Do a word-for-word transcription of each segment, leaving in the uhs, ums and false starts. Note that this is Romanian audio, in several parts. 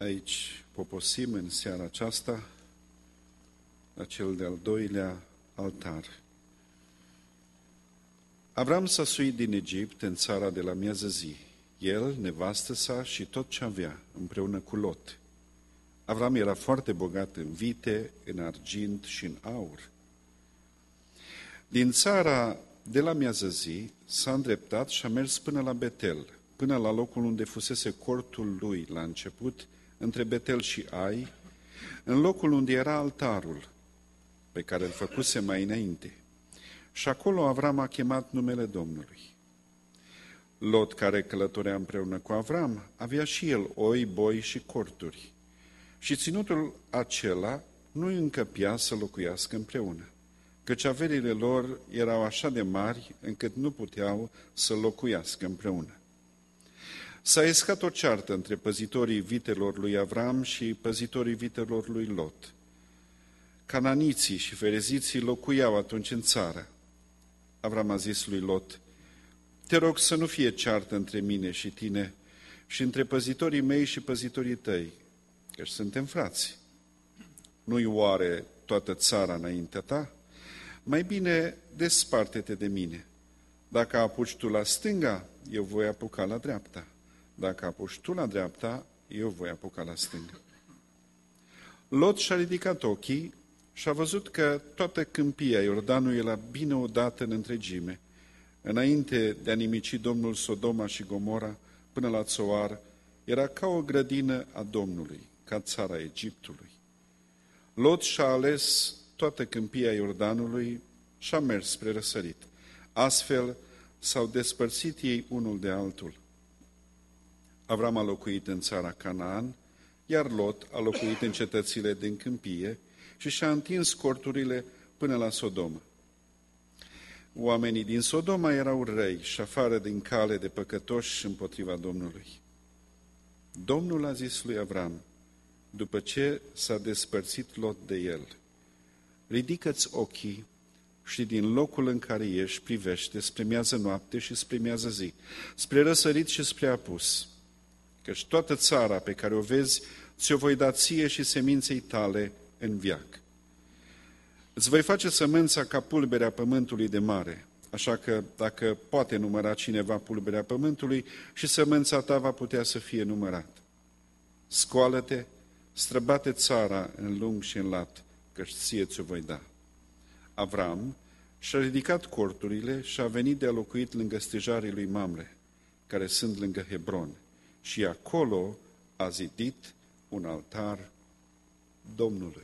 Aici poposim în seara aceasta la cel de-al doilea altar. Avram s-a suit din Egipt în țara de la miază zi, el, nevastă sa și tot ce avea, împreună cu Lot. Avram era foarte bogat în vite, în argint și în aur. Din țara de la miază zi s-a îndreptat și a mers până la Betel, până la locul unde fusese cortul lui la început, între Betel și Ai, în locul unde era altarul pe care îl făcuse mai înainte. Și acolo Avram a chemat numele Domnului. Lot, care călătorea împreună cu Avram, avea și el oi, boi și corturi. Și ținutul acela nu îi încăpea să locuiască împreună, căci averile lor erau așa de mari încât nu puteau să locuiască împreună. S-a iscat o ceartă între păzitorii vitelor lui Avram și păzitorii vitelor lui Lot. Cananiții și fereziții locuiau atunci în țară. Avram a zis lui Lot: te rog să nu fie ceartă între mine și tine și între păzitorii mei și păzitorii tăi, căci suntem frați. Nu-i oare toată țara înaintea ta? Mai bine desparte-te de mine. Dacă apuci tu la stânga, eu voi apuca la dreapta. Dacă apuci tu la dreapta, eu voi apuca la stânga. Lot și-a ridicat ochii și a văzut că toată câmpia Iordanului era bine odată în întregime. Înainte de a nimici Domnul Sodoma și Gomora până la Țoar, era ca o grădină a Domnului, ca țara Egiptului. Lot și-a ales toată câmpia Iordanului și a mers spre răsărit. Astfel s-au despărțit ei unul de altul. Avram a locuit în țara Canaan, iar Lot a locuit în cetățile din câmpie și și-a întins corturile până la Sodoma. Oamenii din Sodoma erau răi și afară din cale de păcătoși împotriva Domnului. Domnul a zis lui Avram, după ce s-a despărțit Lot de el: ridică-ți ochii și din locul în care ești privește spre miază noapte și spre miază zi, spre răsărit și spre apus, căci toată țara pe care o vezi ți-o voi da ție și seminței tale în veac. Îți voi face sămânța ca pulberea pământului de mare, așa că dacă poate număra cineva pulberea pământului, și sămânța ta va putea să fie numărată. Scoală-te, străbate țara în lung și în lat, căci ție ți-o voi da. Avram și-a ridicat corturile și a venit de a locuit lângă stejarii lui Mamre, care sunt lângă Hebron, și acolo a zidit un altar Domnului.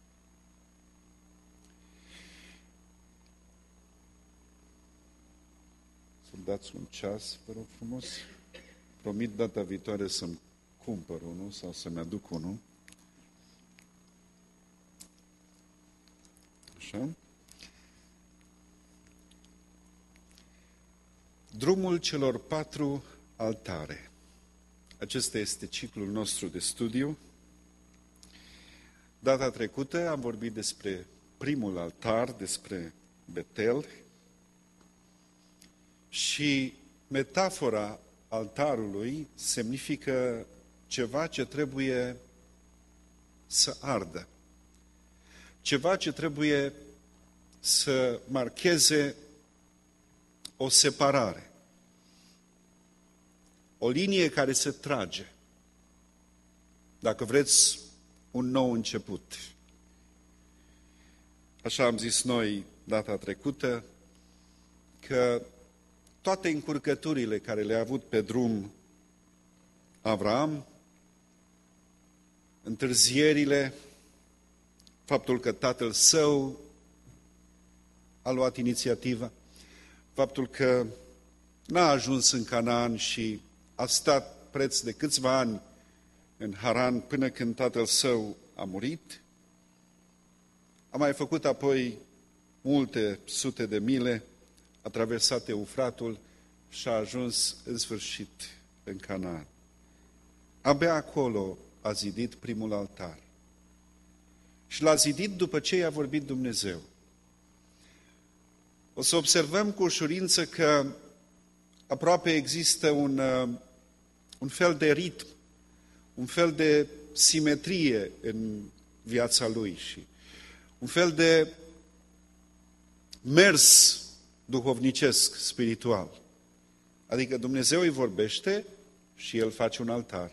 Să-mi dați un ceas, vă rog frumos. Promit data viitoare să-mi cumpăr unul sau să-mi aduc unul. Așa. Drumul celor patru altare. Acesta este ciclul nostru de studiu. Data trecută am vorbit despre primul altar, despre Betel, și metafora altarului semnifică ceva ce trebuie să ardă, ceva ce trebuie să marcheze o separare, o linie care se trage, dacă vreți, un nou început. Așa am zis noi data trecută, că toate încurcăturile care le-a avut pe drum Avram, întârzierile, faptul că tatăl său a luat inițiativa, faptul că n-a ajuns în Canaan și a stat preț de câțiva ani în Haran până când tatăl său a murit, a mai făcut apoi multe sute de mile, a traversat Eufratul și a ajuns în sfârșit în Canaan. Abia acolo a zidit primul altar. Și l-a zidit după ce i-a vorbit Dumnezeu. O să observăm cu ușurință că aproape există un, un fel de ritm, un fel de simetrie în viața lui și un fel de mers duhovnicesc, spiritual. Adică Dumnezeu îi vorbește și el face un altar.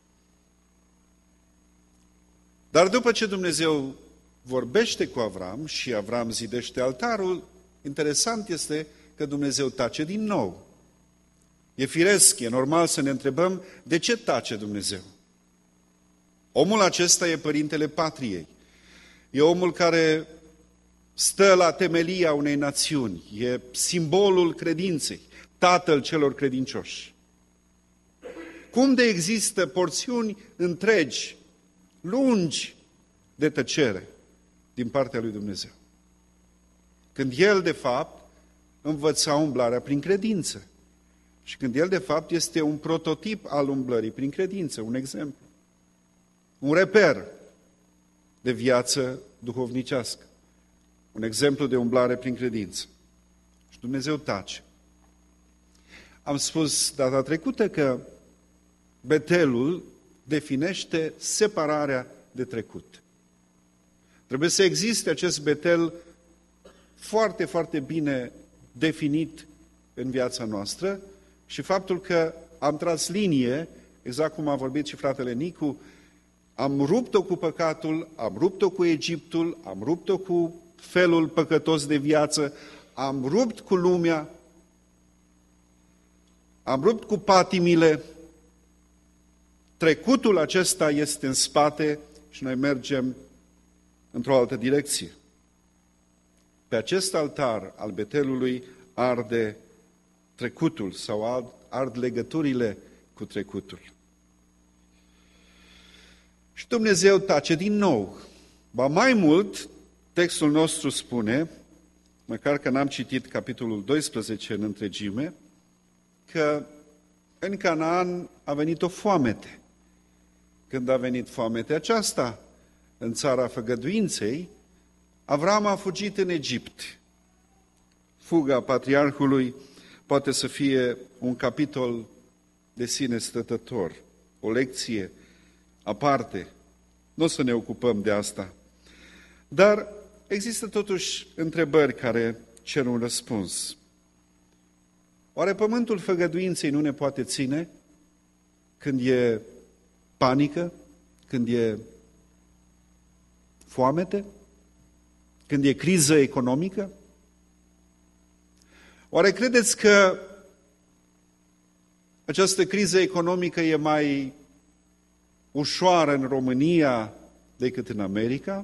Dar după ce Dumnezeu vorbește cu Avram și Avram zidește altarul, interesant este că Dumnezeu tace din nou. E firesc, e normal să ne întrebăm de ce tace Dumnezeu. Omul acesta e părintele patriei. E omul care stă la temelia unei națiuni. E simbolul credinței, tatăl celor credincioși. Cum de există porțiuni întregi, lungi de tăcere din partea lui Dumnezeu? Când el, de fapt, învăța umblarea prin credință. Și când el, de fapt, este un prototip al umblării prin credință, un exemplu. Un reper de viață duhovnicească. Un exemplu de umblare prin credință. Și Dumnezeu tace. Am spus data trecută că Betelul definește separarea de trecut. Trebuie să existe acest Betel foarte, foarte bine definit în viața noastră și faptul că am tras linie, exact cum a vorbit și fratele Nicu, am rupt-o cu păcatul, am rupt-o cu Egiptul, am rupt-o cu felul păcătos de viață, am rupt cu lumea, am rupt cu patimile. Trecutul acesta este în spate și noi mergem într-o altă direcție. Pe acest altar al Betelului arde trecutul sau ard, ard legăturile cu trecutul. Și Dumnezeu tace din nou. Ba mai mult, textul nostru spune, măcar că n-am citit capitolul doisprezece în întregime, că în Canaan a venit o foamete. Când a venit foamete aceasta în țara făgăduinței, Avram a fugit în Egipt. Fuga patriarhului poate să fie un capitol de sine stătător, o lecție aparte. Nu o să ne ocupăm de asta. Dar există totuși întrebări care cer un răspuns. Oare pământul făgăduinței nu ne poate ține când e panică, când e foamete, când e criză economică? Oare credeți că această criză economică e mai ușoară în România decât în America?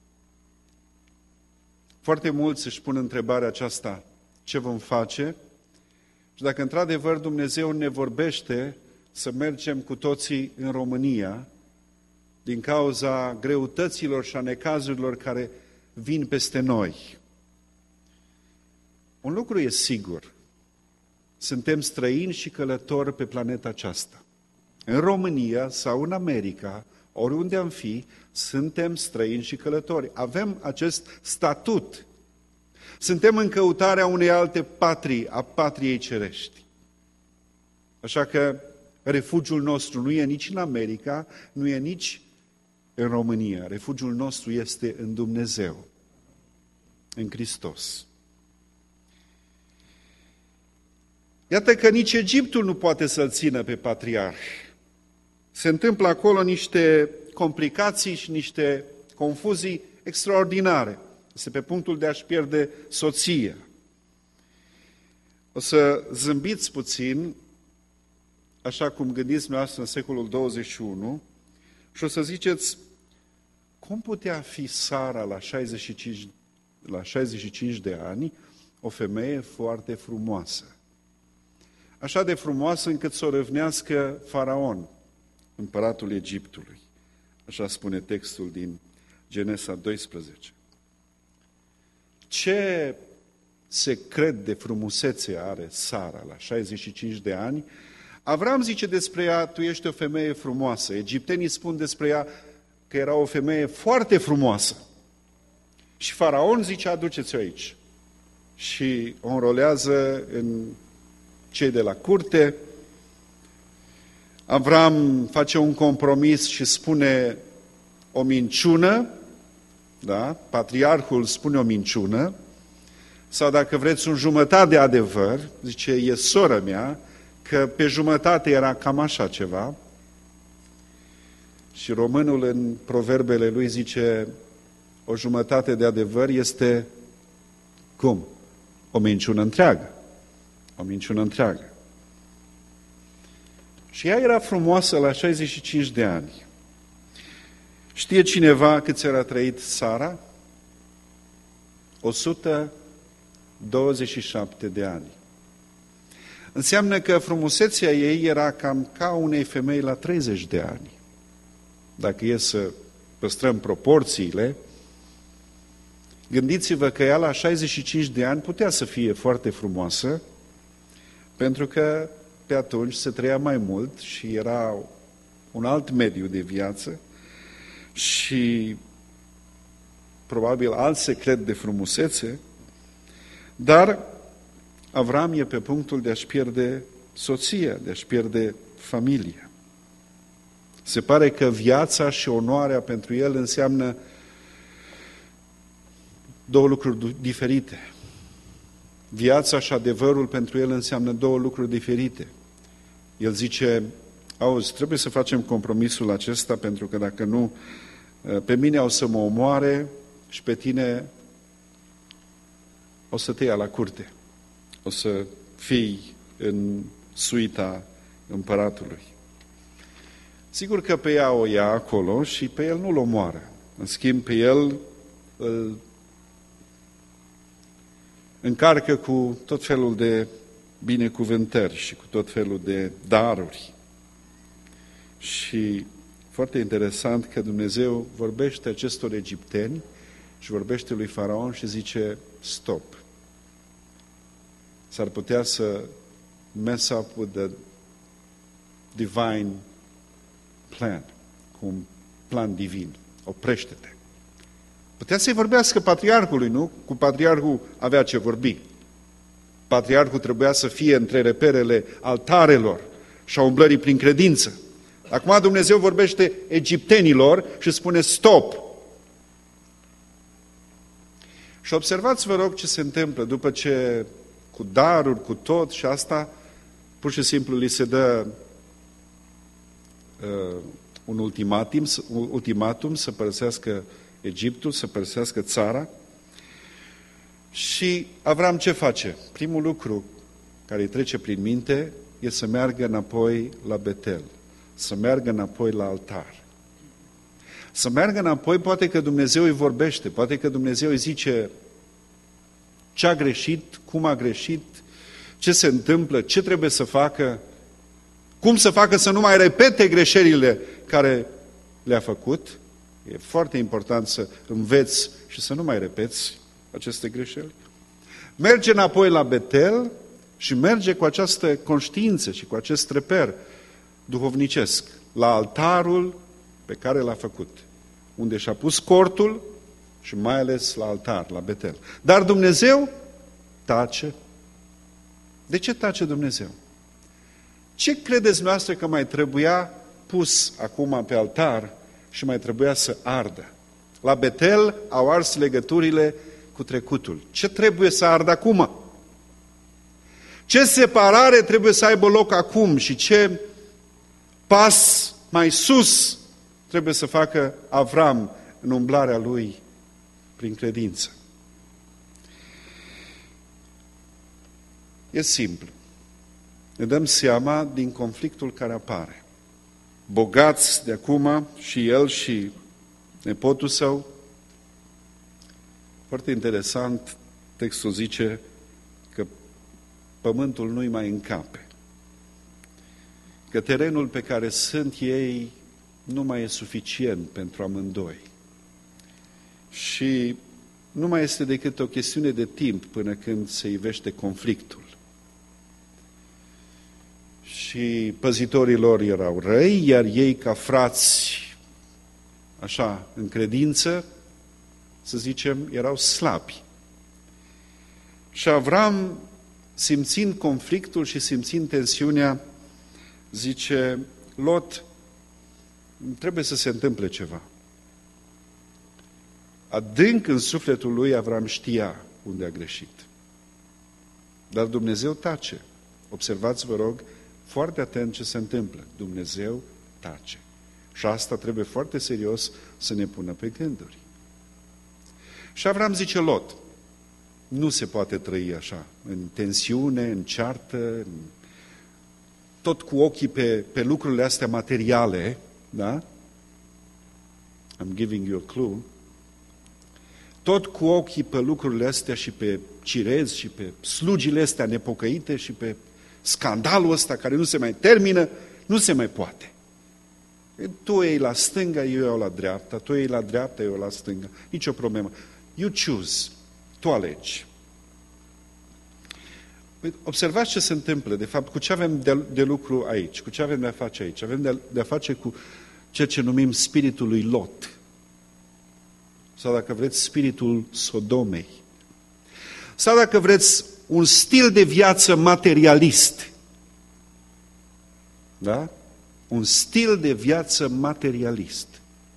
Foarte mulți își pun întrebarea aceasta, ce vom face? Și dacă într-adevăr Dumnezeu ne vorbește să mergem cu toții în România, din cauza greutăților și a necazurilor care vin peste noi. Un lucru e sigur, suntem străini și călători pe planeta aceasta. În România sau în America, oriunde am fi, suntem străini și călători. Avem acest statut. Suntem în căutarea unei alte patrii, a patriei cerești. Așa că refugiul nostru nu e nici în America, nu e nici în România. Refugiul nostru este în Dumnezeu, în Hristos. Iată că nici Egiptul nu poate să-l țină pe patriarh. Se întâmplă acolo niște complicații și niște confuzii extraordinare. Este pe punctul de a-și pierde soția. O să zâmbiți puțin, așa cum gândiți dumneavoastră în secolul douăzeci și unu, și o să ziceți, cum putea fi Sara la șaizeci și cinci, la șaizeci și cinci de ani o femeie foarte frumoasă? Așa de frumoasă încât să o râvnească Faraon, împăratul Egiptului. Așa spune textul din Genesa doisprezece. Ce secret de frumusețe are Sara la șaizeci și cinci de ani? Avram zice despre ea, tu ești o femeie frumoasă. Egiptenii spun despre ea că era o femeie foarte frumoasă. Și Faraon zice, aduceți-o aici. Și o înrolează în cei de la curte. Avram face un compromis și spune o minciună, da? Patriarhul spune o minciună, sau dacă vreți un jumătate de adevăr, zice, e sora mea, că pe jumătate era cam așa ceva. Și românul în proverbele lui zice, o jumătate de adevăr este, cum? O minciună întreagă. O minciună întreagă. Și ea era frumoasă la șaizeci și cinci de ani. Știe cineva câți era trăit Sara? o sută douăzeci și șapte de ani. Înseamnă că frumusețea ei era cam ca unei femei la treizeci de ani. Dacă e să păstrăm proporțiile, gândiți-vă că ea la șaizeci și cinci de ani putea să fie foarte frumoasă, pentru că pe atunci se trăia mai mult și era un alt mediu de viață și probabil alt secret de frumusețe, dar Avram e pe punctul de a-și pierde soția, de a-și pierde familia. Se pare că viața și onoarea pentru el înseamnă două lucruri diferite. Viața și adevărul pentru el înseamnă două lucruri diferite. El zice, auzi, trebuie să facem compromisul acesta, pentru că dacă nu, pe mine o să mă omoare și pe tine o să te ia la curte. O să fii în suita împăratului. Sigur că pe ea o ia acolo și pe el nu-l omoară. În schimb, pe el îl încarcă cu tot felul de binecuvântări și cu tot felul de daruri. Și foarte interesant că Dumnezeu vorbește acestor egipteni și vorbește lui Faraon și zice, stop. S-ar putea să mess up with the divine plan, cu un plan divin. Oprește-te. Putea să-i vorbească patriarhului, nu? Cu patriarhul avea ce vorbi. Patriarhul trebuia să fie între reperele altarelor și a umblării prin credință. Acum Dumnezeu vorbește egiptenilor și spune stop. Și observați, vă rog, ce se întâmplă după ce cu daruri, cu tot și asta, pur și simplu li se dă uh, un ultimatum, un ultimatum să părăsească Egiptul, să părăsească țara. Și Avram ce face? Primul lucru care îi trece prin minte e să meargă înapoi la Betel, să meargă înapoi la altar. Să meargă înapoi, poate că Dumnezeu îi vorbește, poate că Dumnezeu îi zice ce a greșit, cum a greșit, ce se întâmplă, ce trebuie să facă, cum să facă să nu mai repete greșelile care le-a făcut. E foarte important să înveți și să nu mai repeți aceste greșeli. Merge înapoi la Betel și merge cu această conștiință și cu acest reper duhovnicesc la altarul pe care l-a făcut, unde și-a pus cortul și mai ales la altar, la Betel. Dar Dumnezeu tace. De ce tace Dumnezeu? Ce credeți noastră că mai trebuia pus acum pe altar și mai trebuia să ardă? La Betel au ars legăturile cu trecutul. Ce trebuie să ardă acum? Ce separare trebuie să aibă loc acum și ce pas mai sus trebuie să facă Avram în umblarea lui prin credință? E simplu. Ne dăm seama din conflictul care apare. Bogați de acum și el și nepotul său. Foarte interesant, textul zice că pământul nu-i mai încape. Că terenul pe care sunt ei nu mai e suficient pentru amândoi. Și nu mai este decât o chestiune de timp până când se ivește conflictul. Și păzitorii lor erau răi, iar ei ca frați, așa, în credință, să zicem, erau slabi. Și Avram, simțind conflictul și simțind tensiunea, zice, Lot, trebuie să se întâmple ceva. Adânc în sufletul lui Avram știa unde a greșit. Dar Dumnezeu tace. Observați, vă rog, foarte atent ce se întâmplă. Dumnezeu tace. Și asta trebuie foarte serios să ne pună pe gânduri. Și Avram zice: Lot, nu se poate trăi așa, în tensiune, în ceartă, în... tot cu ochii pe, pe lucrurile astea materiale, da? I'm giving you a clue. Tot cu ochii pe lucrurile astea și pe cirezi și pe slugile astea nepocăite și pe scandalul ăsta care nu se mai termină, nu se mai poate. Tu ei la stânga, eu iau la dreapta, tu ei la dreapta, eu la stânga. Nici o problemă. You choose. Tu alegi. Observați ce se întâmplă, de fapt, cu ce avem de, de lucru aici, cu ce avem de a face aici. Avem de a, de a face cu ceea ce numim spiritul lui Lot. Sau dacă vreți, spiritul Sodomei. Sau dacă vreți, un stil de viață materialist. Da? Un stil de viață materialist.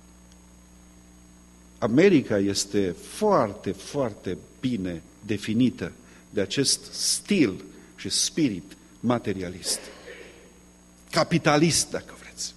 America este foarte, foarte bine definită de acest stil și spirit materialist. Capitalist, dacă vreți.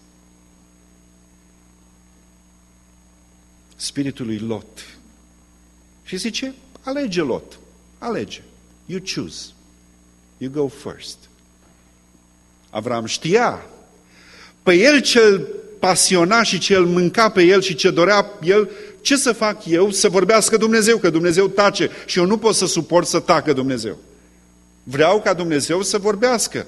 Spiritul lui Lot. Și zice: alege, Lot, alege. You choose. You go first. Avram știa. Pe el ce-l pasiona și ce-l mânca pe el și ce dorea el, ce să fac eu? Să vorbească Dumnezeu, că Dumnezeu tace și eu nu pot să suport să tacă Dumnezeu. Vreau ca Dumnezeu să vorbească.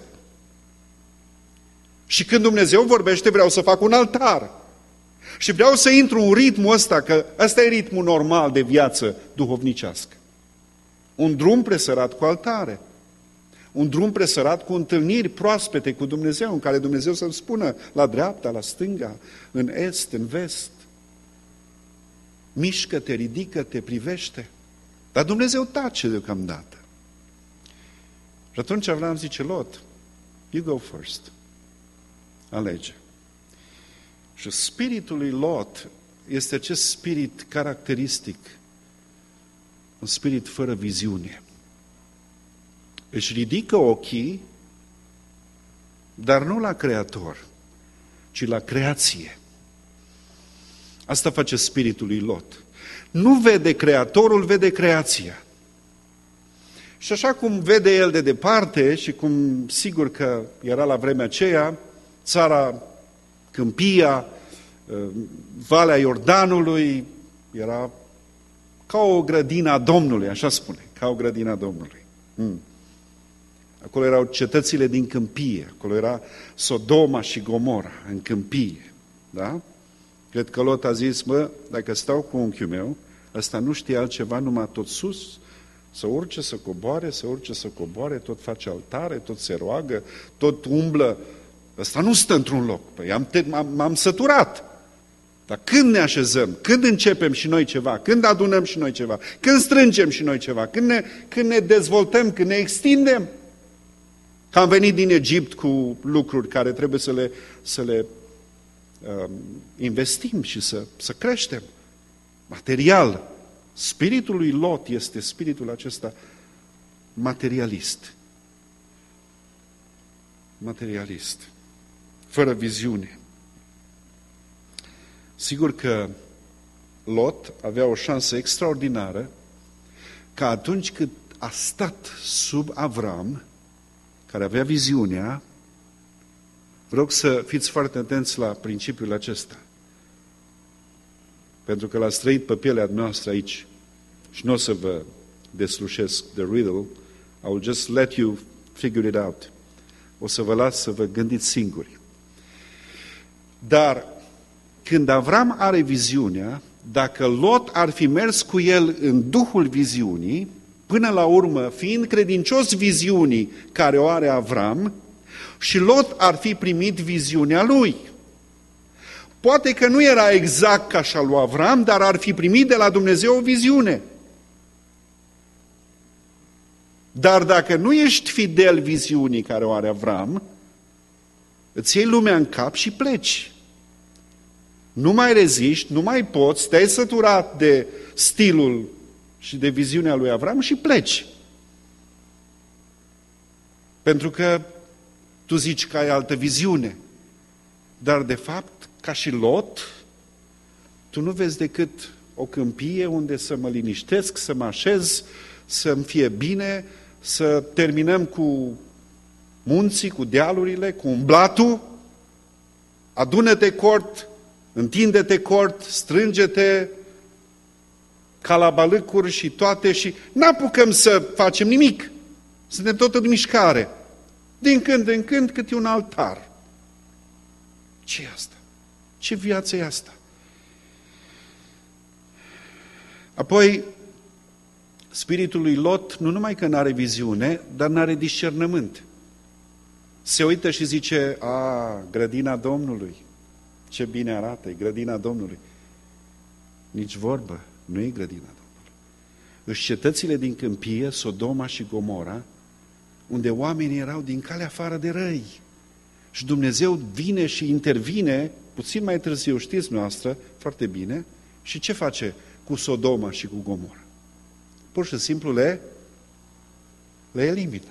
Și când Dumnezeu vorbește, vreau să fac un altar. Și vreau să intru în ritmul ăsta, că ăsta e ritmul normal de viață duhovnicească. Un drum presărat cu altare. Un drum presărat cu întâlniri proaspete cu Dumnezeu, în care Dumnezeu să-mi spună la dreapta, la stânga, în est, în vest. Mișcă-te, ridică-te, privește. Dar Dumnezeu tace deocamdată. Și atunci Avram zice: Lot, you go first. Alege. Și spiritul lui Lot este acest spirit caracteristic, un spirit fără viziune. Își ridică ochii, dar nu la Creator, ci la creație. Asta face spiritul lui Lot. Nu vede Creatorul, vede creația. Și așa cum vede el de departe și cum sigur că era la vremea aceea, țara, câmpia, Valea Iordanului, era ca o grădină a Domnului, așa spune, ca o grădină a Domnului. Hmm. Acolo erau cetățile din câmpie, acolo era Sodoma și Gomora, în câmpie. Da? Cred că Lot a zis: mă, dacă stau cu unchiul meu, ăsta nu știe altceva, numai tot sus, să urce, să coboare, să urce, să coboare, tot face altare, tot se roagă, tot umblă. Ăsta nu stă într-un loc. Păi am, m-am, m-am săturat. Dar când ne așezăm? Când începem și noi ceva? Când adunăm și noi ceva? Când strângem și noi ceva? Când ne, când ne dezvoltăm? Când ne extindem? Că am venit din Egipt cu lucruri care trebuie să le, să le um, investim și să, să creștem. Material. Spiritul lui Lot este spiritul acesta materialist. Materialist. Fără viziune. Sigur că Lot avea o șansă extraordinară că atunci când a stat sub Avram, care avea viziunea, vă rog să fiți foarte atenți la principiul acesta. Pentru că l-ați trăit pe pielea noastră aici și nu o să vă deslușesc the riddle, I will just let you figure it out. O să vă las să vă gândiți singuri. Dar când Avram are viziunea, dacă Lot ar fi mers cu el în duhul viziunii, până la urmă, fiind credincios viziunii care o are Avram, și Lot ar fi primit viziunea lui. Poate că nu era exact ca și a lui Avram, dar ar fi primit de la Dumnezeu o viziune. Dar dacă nu ești fidel viziunii care o are Avram, Îți iei lumea în cap și pleci. Nu mai reziști, nu mai poți, te-ai săturat de stilul și de viziunea lui Avram și pleci. Pentru că tu zici că ai altă viziune. Dar de fapt, ca și Lot, tu nu vezi decât o câmpie unde să mă liniștesc, să mă așez, să-mi fie bine, să terminăm cu munții, cu dealurile, cu umblatul, adună-te cort, întinde-te cort, strânge-te, calabalâcuri și toate și n-apucăm să facem nimic. Suntem tot în mișcare. Din când în când câte un altar. Ce e asta? Ce viață e asta? Apoi, spiritul lui Lot nu numai că n-are viziune, dar n-are discernământ. Se uită și zice, a, grădina Domnului, ce bine arată, e grădina Domnului. Nici vorbă, nu e grădina Domnului. Își cetățile din câmpie, Sodoma și Gomora, unde oamenii erau din calea afară de răi. Și Dumnezeu vine și intervine, puțin mai târziu, știți noastră, foarte bine, și ce face cu Sodoma și cu Gomora? Pur și simplu le, le elimină.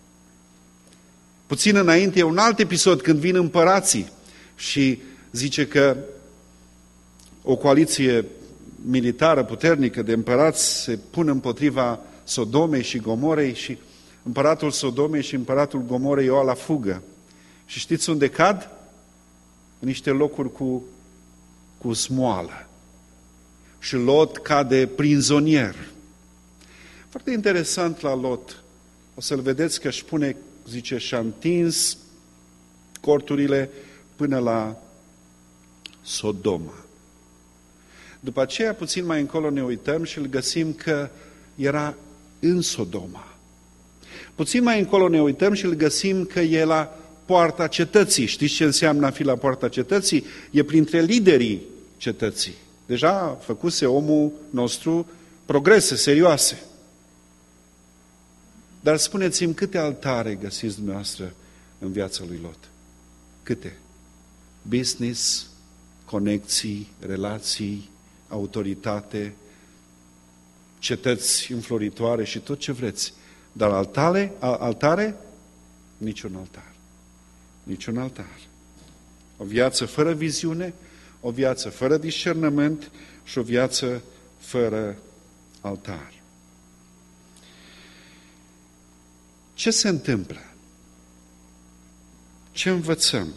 Puțin înainte e un alt episod când vin împărații și zice că o coaliție militară puternică de împărați se pun împotriva Sodomei și Gomorei și împăratul Sodomei și împăratul Gomorei o la fugă. Și știți unde cad? În niște locuri cu, cu smoală. Și Lot cade prizonier. Foarte interesant la Lot. O să-l vedeți că își pune, zice, și-a întins corturile până la Sodoma. După aceea, puțin mai încolo ne uităm și îl găsim că era în Sodoma. Puțin mai încolo ne uităm și îl găsim că e la poarta cetății. Știți ce înseamnă a fi la poarta cetății? E printre liderii cetății. Deja făcuse omul nostru progrese serioase. Dar spuneți-mi, câte altare găsiți dumneavoastră în viața lui Lot? Câte? Business, conexii, relații, autoritate, cetăți înfloritoare și tot ce vreți. Dar altare, altare? Niciun altar. Niciun altar. O viață fără viziune, o viață fără discernământ și o viață fără altar. Ce se întâmplă? Ce învățăm?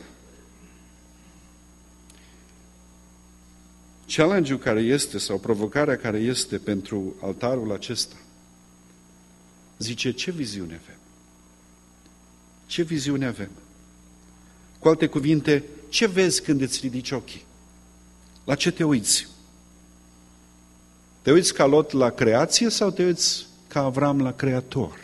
Challenge-ul care este, sau provocarea care este pentru altarul acesta, zice, ce viziune avem? Ce viziune avem? Cu alte cuvinte, ce vezi când îți ridici ochii? La ce te uiți? Te uiți ca Lot la creație sau te uiți ca Avram la Creator?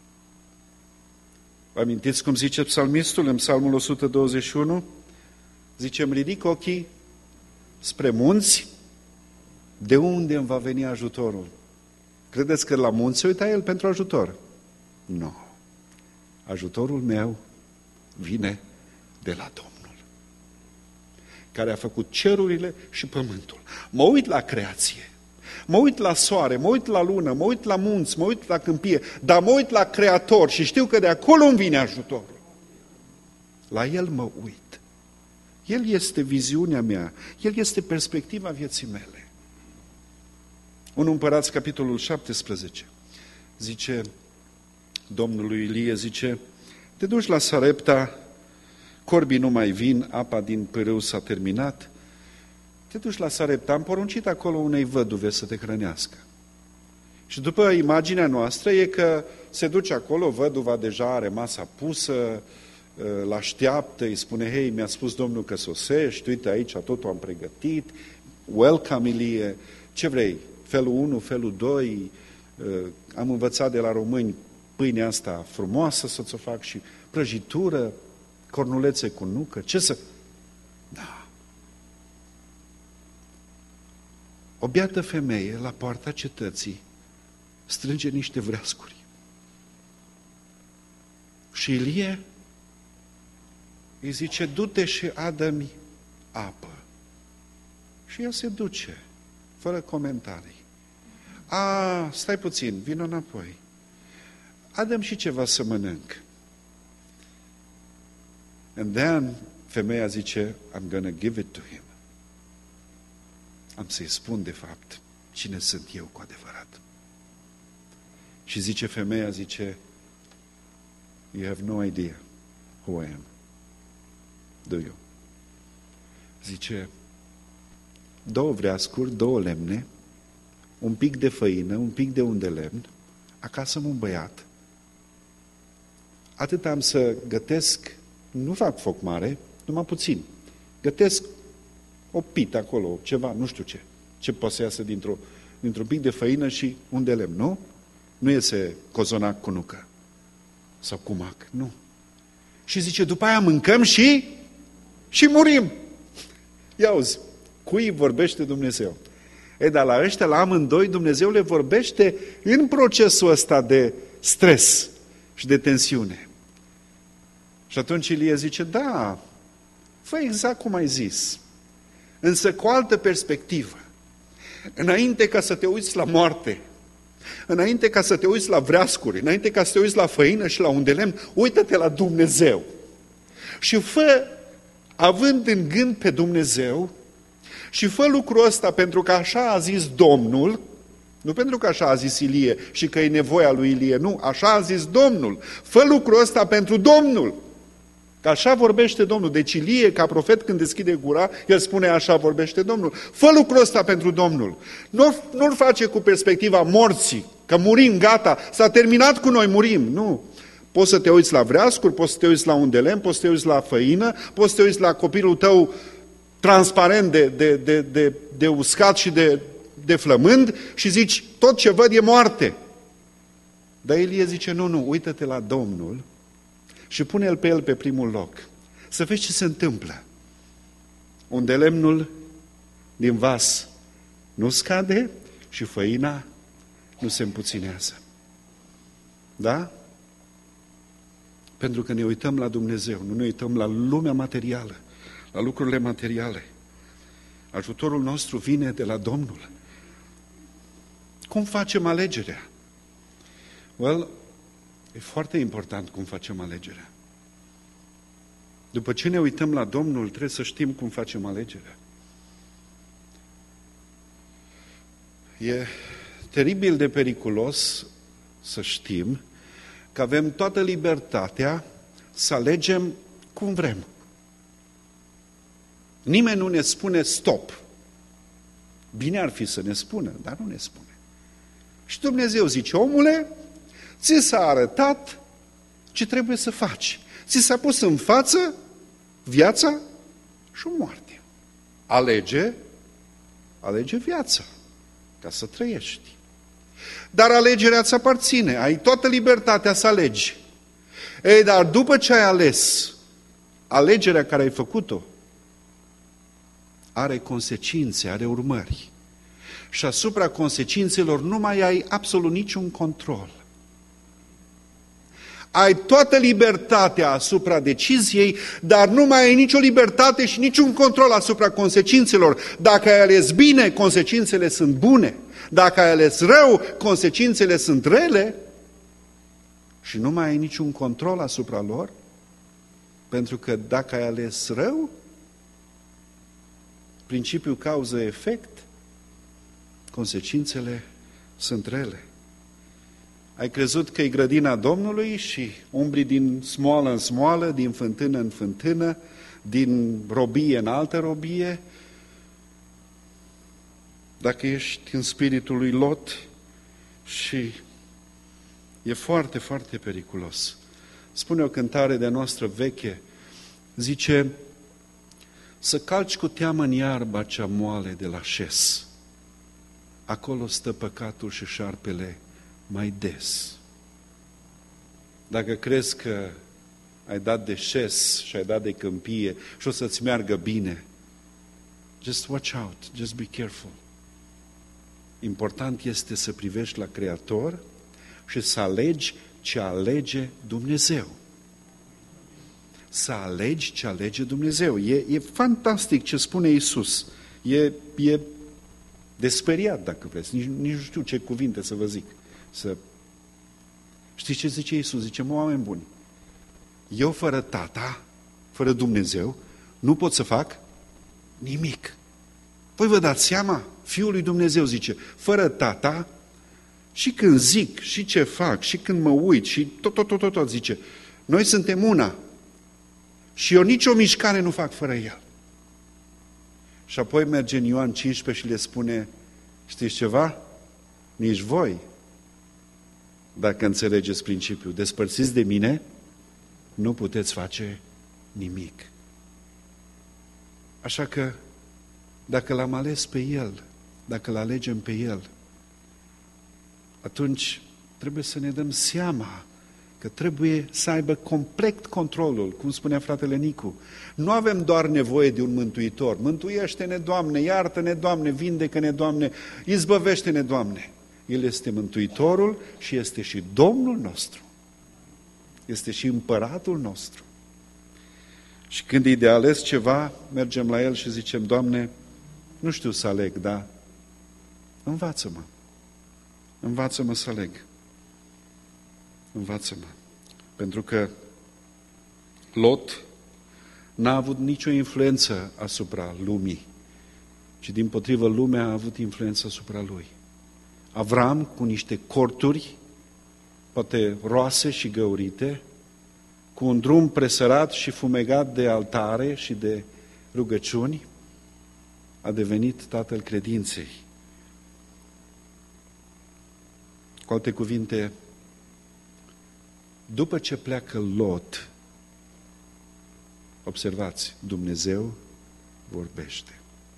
Vă amintiți cum zice psalmistul în Psalmul o sută douăzeci și unu? Zice, îmi ridic ochii spre munți, de unde îmi va veni ajutorul? Credeți că la munți se uita el pentru ajutor? Nu. Ajutorul meu vine de la Domnul, care a făcut cerurile și pământul. Mă uit la creație, mă uit la soare, mă uit la lună, mă uit la munți, mă uit la câmpie, dar mă uit la Creator și știu că de acolo îmi vine ajutorul. La El mă uit. El este viziunea mea, El este perspectiva vieții mele. Un Împărați, capitolul șaptesprezece, zice Domnului Ilie, zice, te duci la Sarepta, corbii nu mai vin, apa din pârâu s-a terminat, te duci la Sarepta, am poruncit acolo unei văduve să te hrănească. Și după imaginea noastră e că se duce acolo, văduva deja are masa pusă, l-așteaptă, îi spune, hei, mi-a spus Domnul că sosești, uite aici totul am pregătit, welcome Ilie, ce vrei? Felul unu, felul doi, am învățat de la români pâinea asta frumoasă să ți-o fac și prăjitură, cornulețe cu nucă, ce să... Da. O beată femeie la poarta cetății strânge niște vreascuri. Și Ilie Îi zice, du-te și adă-mi apă. Și el se duce, fără comentarii. A, stai puțin, vino înapoi. Adă-mi și ceva să mănânc. And then, femeia zice, I'm gonna give it to him. Am să-i spun, de fapt, cine sunt eu cu adevărat. Și zice femeia, zice, you have no idea who I am. Do you? Zice, două vreascuri, două lemne, un pic de făină, un pic de un de lemn, acasă un băiat. Atât am să gătesc, nu fac foc mare, numai puțin. Gătesc o pită acolo, ceva, nu știu ce. Ce poate să iasă dintr-o, dintr-un pic de făină și un de lemn, nu? Nu iese cozonac cu nucă. Sau cu mac, nu. Și zice, după aia mâncăm și și murim. Ia auzi, cui vorbește Dumnezeu? E, dar la ăștia, la amândoi, Dumnezeu le vorbește în procesul ăsta de stres și de tensiune. Și atunci Ilie zice, da, fă exact cum ai zis, însă cu altă perspectivă. Înainte ca să te uiți la moarte, înainte ca să te uiți la vreascuri, înainte ca să te uiți la făină și la un de lemn, uită-te la Dumnezeu. Și fă, având în gând pe Dumnezeu, și fă lucrul ăsta pentru că așa a zis Domnul, nu pentru că așa a zis Ilie și că e nevoia lui Ilie, nu, așa a zis Domnul. Fă lucrul ăsta pentru Domnul. Că așa vorbește Domnul. Deci Ilie, ca profet, când deschide gura, el spune așa vorbește Domnul. Fă lucrul ăsta pentru Domnul. Nu, nu-l face cu perspectiva morții, că murim, gata, s-a terminat cu noi, murim. Nu. Poți să te uiți la vreascuri, poți să te uiți la un de lemn, poți să te uiți la făină, poți să te uiți la copilul tău transparent de, de, de, de, de uscat și de, de flămând și zici, tot ce văd e moarte. Dar Ilie zice, nu, nu, uită-te la Domnul și pune-l pe el pe primul loc. Să vezi ce se întâmplă. Unde lemnul din vas nu scade și făina nu se împuținează. Da? Pentru că ne uităm la Dumnezeu, nu ne uităm la lumea materială, la lucrurile materiale. Ajutorul nostru vine de la Domnul. Cum facem alegerea? Well, e foarte important cum facem alegerea. După ce ne uităm la Domnul, trebuie să știm cum facem alegerea. E teribil de periculos să știm că avem toată libertatea să alegem cum vrem. Nimeni nu ne spune stop. Bine ar fi să ne spună, dar nu ne spune. Și Dumnezeu zice, omule, ți s-a arătat ce trebuie să faci. Ți s-a pus în față viața și moartea. Alege, alege viața ca să trăiești. Dar alegerea îți aparține, ai toată libertatea să alegi. Ei, dar după ce ai ales, alegerea care ai făcut-o are consecințe, are urmări. Și asupra consecințelor nu mai ai absolut niciun control. Ai toată libertatea asupra deciziei, dar nu mai ai nicio libertate și niciun control asupra consecințelor. Dacă ai ales bine, consecințele sunt bune. Dacă ai ales rău, consecințele sunt rele și nu mai ai niciun control asupra lor, pentru că dacă ai ales rău, principiul cauză-efect, consecințele sunt rele. Ai crezut că e grădina Domnului și umbli din smoală în smoală, din fântână în fântână, din robie în altă robie. Dacă ești în spiritul lui Lot, și e foarte, foarte periculos. Spune o cântare de-a noastră veche, zice, să calci cu teamă în iarba cea moale de la șes. Acolo stă păcatul și șarpele mai des. Dacă crezi că ai dat de șes și ai dat de câmpie și o să-ți meargă bine, just watch out, just be careful. Important este să privești la Creator și să alegi ce alege Dumnezeu. să alegi ce alege Dumnezeu. E, e fantastic ce spune Iisus. E, e desperiat, dacă vreți. Nici, nici nu știu ce cuvinte să vă zic. Să... Știți ce zice Iisus? Zice, mă, oameni buni, eu fără Tata, fără Dumnezeu, nu pot să fac nimic. Voi vă dați seama? Fiul lui Dumnezeu zice, fără Tata, și când zic, și ce fac, și când mă uit, și tot, tot, tot, tot, tot zice, noi suntem una. Și eu nicio mișcare nu fac fără El. Și apoi merge în Ioan cincisprezece și le spune, știți ceva? Nici voi, dacă înțelegeți principiul, despărțiți de mine, nu puteți face nimic. Așa că, dacă L-am ales pe El, dacă L alegem pe El, atunci trebuie să ne dăm seama că trebuie să aibă complet controlul, cum spunea fratele Nicu. Nu avem doar nevoie de un mântuitor. Mântuiește-ne, Doamne, iartă-ne, Doamne, vindecă-ne, Doamne, izbăvește-ne, Doamne. El este Mântuitorul și este și Domnul nostru. Este și Împăratul nostru. Și când e de ales ceva, mergem la El și zicem, Doamne, nu știu să aleg, dar învață-mă. Învață-mă să aleg. Învață-mă. Pentru că Lot n-a avut nicio influență asupra lumii, ci dimpotrivă lumea a avut influență asupra lui. Avram, cu niște corturi, poate roase și găurite, cu un drum presărat și fumegat de altare și de rugăciuni, a devenit tatăl credinței. Cu alte cuvinte, după ce pleacă Lot, observați, Dumnezeu vorbește.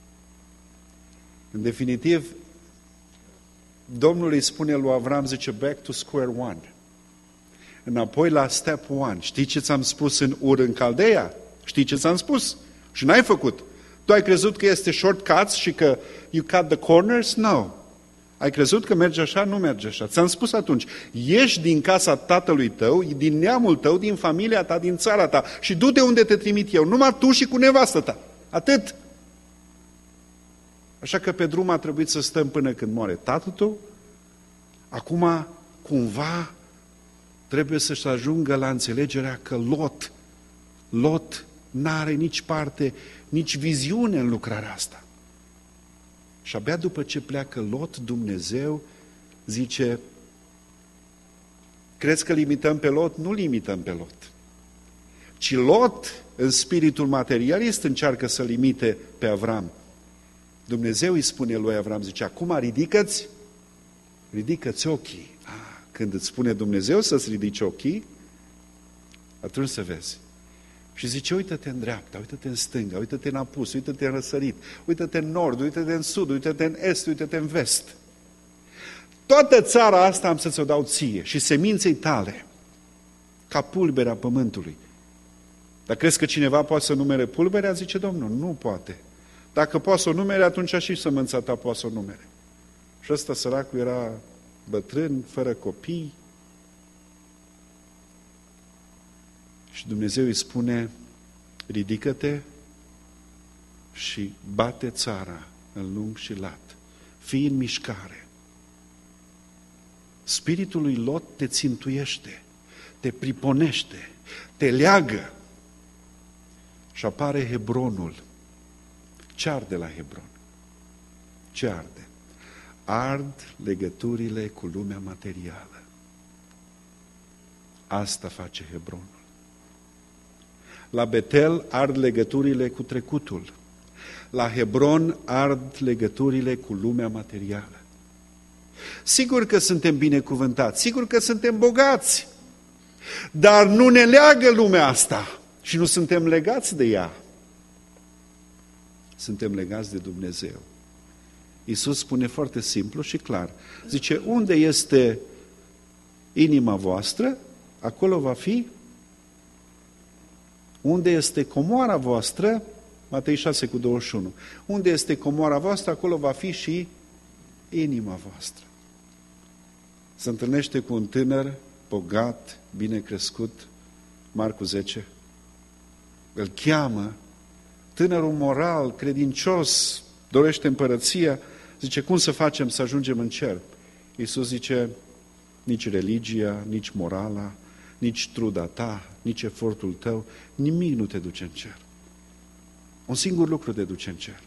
În definitiv, Domnul îi spune lui Avram, zice, back to square one. Înapoi la step one. Știi ce ți-am spus în Ur în Caldeia? Știi ce ți-am spus? Și n-ai făcut. Tu ai crezut că este shortcuts și că you cut the corners? No. Ai crezut că merge așa? Nu merge așa. Ți-am spus atunci, ieși din casa tatălui tău, din neamul tău, din familia ta, din țara ta și du-te unde te trimit eu. Numai tu și cu nevastă ta. Atât. Așa că pe drum a trebuit să stăm până când moare tatăl tău. Acum, cumva, trebuie să-și ajungă la înțelegerea că Lot, Lot n-are nici parte, nici viziune în lucrarea asta. Și abia după ce pleacă Lot, Dumnezeu zice, crezi că limităm pe Lot? Nu limităm pe Lot. Ci Lot, în spiritul materialist, încearcă să limite pe Avram. Dumnezeu îi spune lui Avram, zice, acum ridică-ți, ridică-ți ochii. Ah, când îți spune Dumnezeu să-ți ridici ochii, atunci să vezi. Și zice, uită-te în dreapta, uită-te în stânga, uită-te în apus, uită-te în răsărit, uită-te în nord, uită-te în sud, uită-te în est, uită-te în vest. Toată țara asta am să ți-o dau ție și seminței tale, ca pulberea pământului. Dar crezi că cineva poate să numere pulberea? Zice Domnul, nu poate. Dacă poate să o numere, atunci și sămânța ta poate să o numere. Și ăsta săracul era bătrân, fără copii. Și Dumnezeu îi spune, ridică-te și bate țara în lung și lat. Fii în mișcare. Spiritul lui Lot te țintuiește, te priponește, te leagă. Și apare Hebronul. Ce arde la Hebron? Ce arde? Ard legăturile cu lumea materială. Asta face Hebronul. La Betel ard legăturile cu trecutul. La Hebron ard legăturile cu lumea materială. Sigur că suntem binecuvântați, sigur că suntem bogați, dar nu ne leagă lumea asta și nu suntem legați de ea. Suntem legați de Dumnezeu. Iisus spune foarte simplu și clar. Zice, unde este inima voastră, acolo va fi. Unde este comoara voastră, Matei șase cu douăzeci și unu, unde este comoara voastră, acolo va fi și inima voastră. Se întâlnește cu un tânăr, bogat, bine crescut, Marcu zece, îl cheamă, tânărul moral, credincios, dorește împărăția, zice, cum să facem să ajungem în cer? Iisus zice, nici religia, nici morala, nici truda ta, nici efortul tău, nimic nu te duce în cer. Un singur lucru te duce în cer.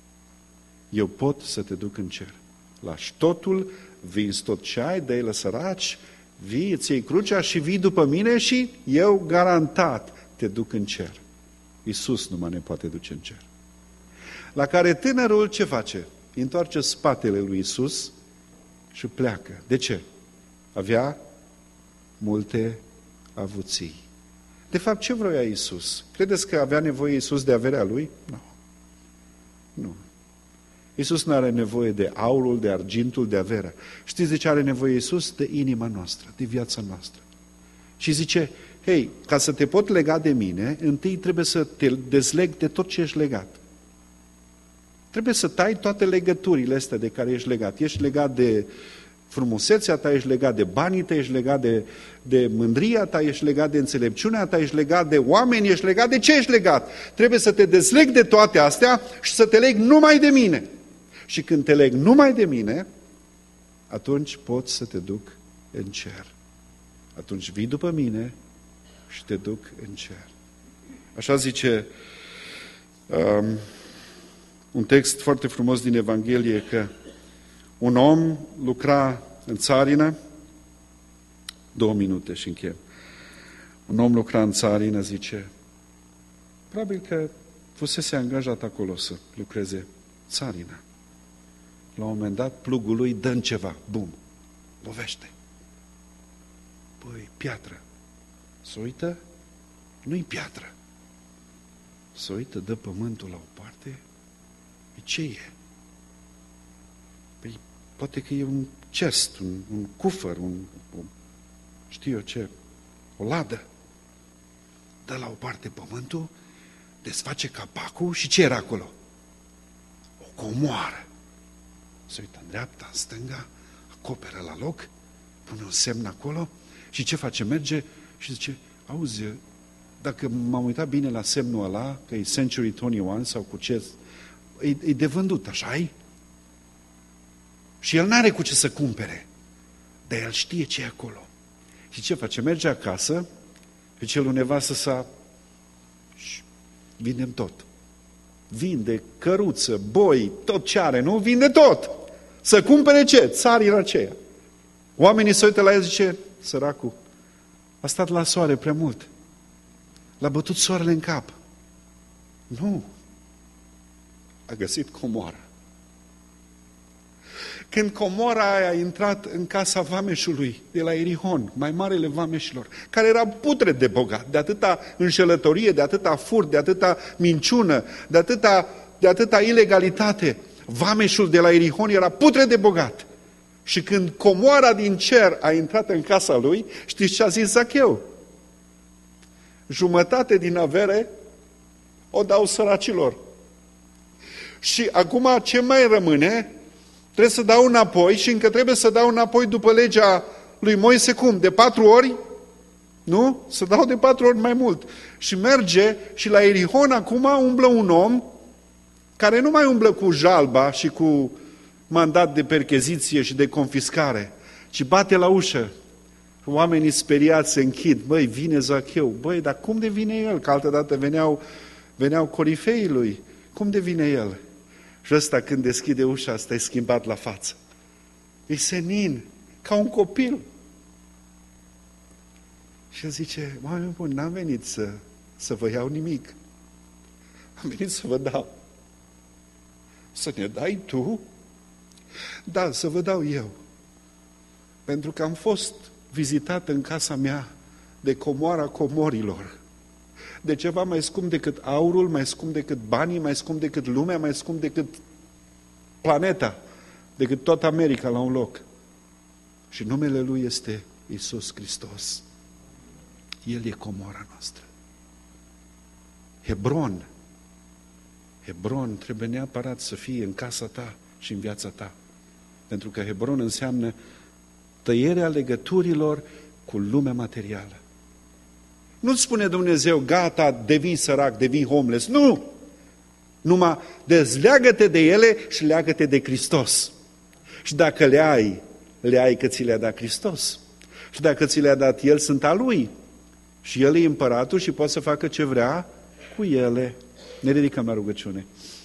Eu pot să te duc în cer. Lași totul, vinzi tot ce ai, dă-i la săraci, vii, îți iei crucea și vii după mine și eu garantat te duc în cer. Iisus numai ne poate duce în cer. La care tânărul ce face? Întoarce spatele lui Iisus și pleacă. De ce? Avea multe avuții. De fapt, ce vroia Iisus? Credeți că avea nevoie Iisus de averea lui? Nu. Nu. Iisus nu are nevoie de aurul, de argintul, de averea. Știți de ce are nevoie Iisus? De inima noastră, de viața noastră. Și zice, hei, ca să te pot lega de mine, întâi trebuie să te dezleg de tot ce ești legat. Trebuie să tai toate legăturile astea de care ești legat. Ești legat de frumusețea ta, ești legat de banii tăi, ești legat de, de mândria ta, ești legat de înțelepciunea ta, ești legat de oameni, ești legat de ce ești legat. Trebuie să te dezleg de toate astea și să te leg numai de mine. Și când te leg numai de mine, atunci pot să te duc în cer. Atunci vii după mine și te duc în cer. Așa zice um, un text foarte frumos din Evanghelie, că un om lucra în țarină, două minute și încheiem. Un om lucra în țarină, zice, probabil că fusese angajat acolo să lucreze țarină. La un moment dat, plugul lui dă în ceva, bum, lovește. Păi, piatră. Se uită, nu-i piatră. Se uită, dă pământul la o parte, e ce e? Păi, poate că e un chest, un, un cufăr, un, un, știu eu ce, o ladă. Dă la o parte pământul, desface capacul și ce era acolo? O comoară. Se uită în dreapta, în stânga, acoperă la loc, pune un semn acolo și ce face? Merge și zice, auzi, dacă m-am uitat bine la semnul ăla, că e Century douăzeci și unu sau cu ce, e, e de vândut, așa-i? Și el n-are cu ce să cumpere, dar el știe ce e acolo. Și ce face? Merge acasă, pe celul nevastă sa, și vindem tot. Vinde căruță, boi, tot ce are, nu? Vinde tot. Să cumpere ce? Țarina aceea. Oamenii se uită la el, zice, săracul, a stat la soare prea mult. L-a bătut soarele în cap. Nu. A găsit comoara. Când comora aia a intrat în casa vameșului de la Ierihon, mai marele vameșilor, care era putred de bogat, de atâta înșelătorie, de atâta furt, de atâta minciună, de atâta, de atâta ilegalitate, vameșul de la Ierihon era putred de bogat. Și când comoara din cer a intrat în casa lui, știți ce a zis Zacheu? Jumătate din avere o dau săracilor. Și acum ce mai rămâne? Trebuie să dau înapoi și încă trebuie să dau înapoi după legea lui Moise cum? De patru ori? Nu? Să dau de patru ori mai mult. Și merge și la Ierihon acum umblă un om care nu mai umblă cu jalba și cu mandat de percheziție și de confiscare, ci bate la ușă. Oamenii speriați se închid. Băi, vine Zacheu. Băi, dar cum de vine el? Că altădată veneau, veneau corifeii lui. Cum de vine el? Și ăsta când deschide ușa, asta e schimbat la față. E senin, ca un copil. Și el zice, oameni buni, n-am venit să, să vă iau nimic. Am venit să vă dau. Să ne dai tu? Da, să vă dau eu. Pentru că am fost vizitat în casa mea de comoara comorilor. De ceva mai scump decât aurul, mai scump decât banii, mai scump decât lumea, mai scump decât planeta, decât toată America la un loc. Și numele Lui este Iisus Hristos. El e comoara noastră. Hebron. Hebron trebuie neapărat să fie în casa ta și în viața ta. Pentru că Hebron înseamnă tăierea legăturilor cu lumea materială. Nu-ți spune Dumnezeu, gata, devii sărac, devii homeless. Nu! Numai dezleagă-te de ele și leagă-te de Hristos. Și dacă le ai, le ai că ți le-a dat Hristos. Și dacă ți le-a dat El, sunt a Lui. Și El e împăratul și poate să facă ce vrea cu ele. Ne ridicăm la rugăciune.